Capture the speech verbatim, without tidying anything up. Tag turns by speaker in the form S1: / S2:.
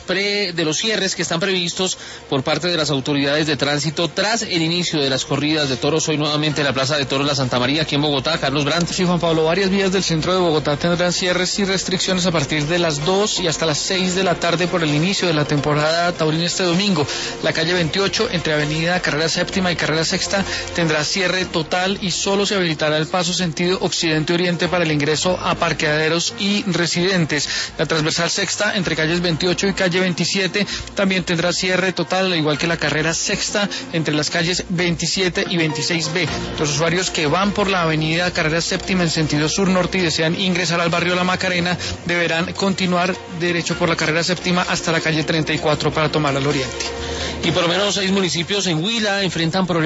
S1: pre, de los cierres que están previstos por parte de las autoridades de tránsito tras el inicio de las corridas de toros hoy nuevamente en la Plaza de Toros La Santa María aquí en Bogotá. Carlos Brandt.
S2: Sí, Juan Pablo, varias vías del centro de Bogotá tendrán cierres y restricciones a partir de las dos y hasta las seis de la tarde por el inicio de la temporada taurina este domingo. La calle veintiocho entre Avenida Carrera Séptima y Carrera Sexta tendrá cierre total y solo se habilitará el paso sentido occidente-oriente para el ingreso a parqueaderos y residentes. La transversal sexta entre calles veintiocho y calle veintisiete también tendrá cierre total, al igual que la carrera sexta entre las calles veintisiete y veintiséis B. Los usuarios que van por la avenida Carrera Séptima en sentido sur-norte y desean ingresar al barrio La Macarena deberán continuar derecho por la carrera séptima hasta la calle treinta y cuatro para tomar al oriente.
S1: Y por lo menos seis municipios en Huila enfrentan problemas